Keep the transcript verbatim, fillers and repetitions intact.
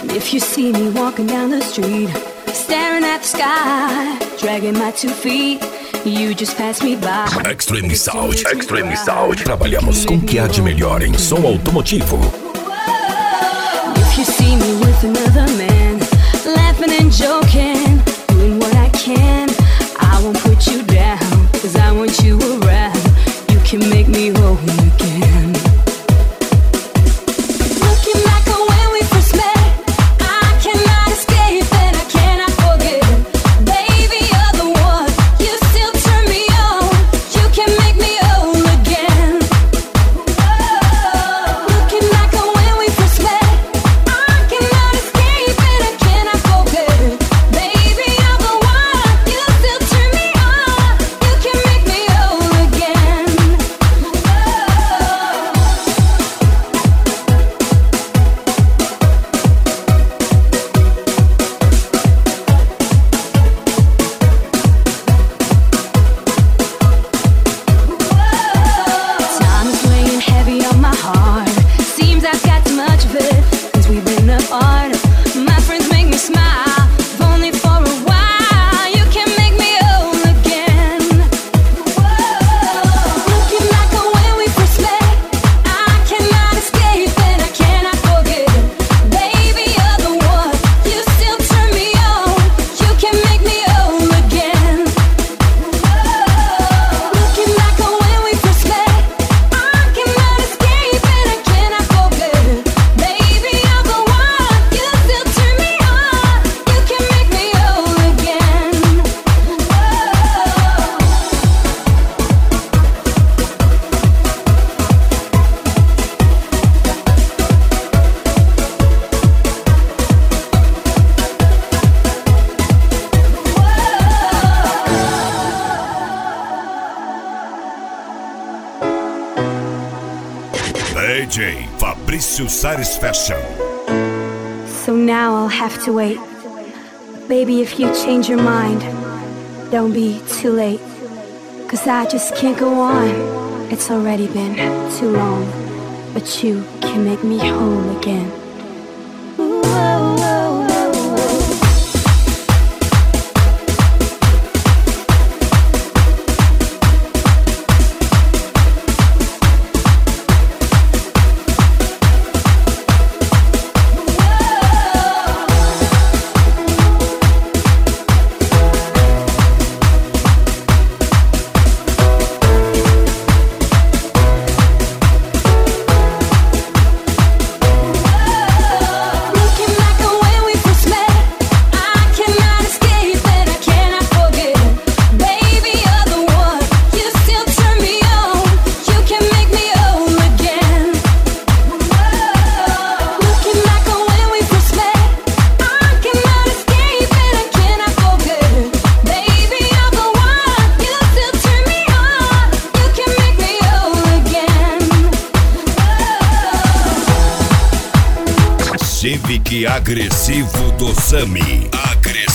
If you see me walking down the street, staring at the sky, dragging my two feet, you just pass me by. Extreme Sound, Extreme Sound. Trabalhamos com o que há de melhor em som automotivo. If you see me with another man, laughing and joking, doing what I can, I won't put you down, cause I want you around. You can make me whole again. Looking back on when we first met, I cannot escape and I cannot forget. Baby, you're the one, you still turn me on. You can make me whole again. Looking back on when we first met, I cannot escape and I cannot forget. Baby, you're the one, you still turn me on. You can make me whole again. Time is weighing heavy on my heart. Seems I've got too much of it since we've been apart. My friends make me smile, if only for a while. You can make me whole again. Looking back on when we first met, I cannot escape and I cannot forget. Baby, you're the one, you still turn me on. You can make me whole again. Looking back on when we first met, I cannot escape and I cannot forget. Baby, you're the one, you still turn me on. You can make me whole again. D J Fabrício Sares Fashion. So now I'll have to wait. Baby, if you change your mind, don't be too late. Cause I just can't go on. It's already been too long. But you can make me whole again. Ooh, oh, oh, oh, oh. Looking back on when we first met, I cannot escape and I cannot forget. Baby, you're the one, you still turn me on. You can make me whole again. Looking back on when we first met, I cannot escape and I cannot forget. Baby, you're the one, you still turn me on. You can make me whole again. Civic agressivo do Sami. Agressivo.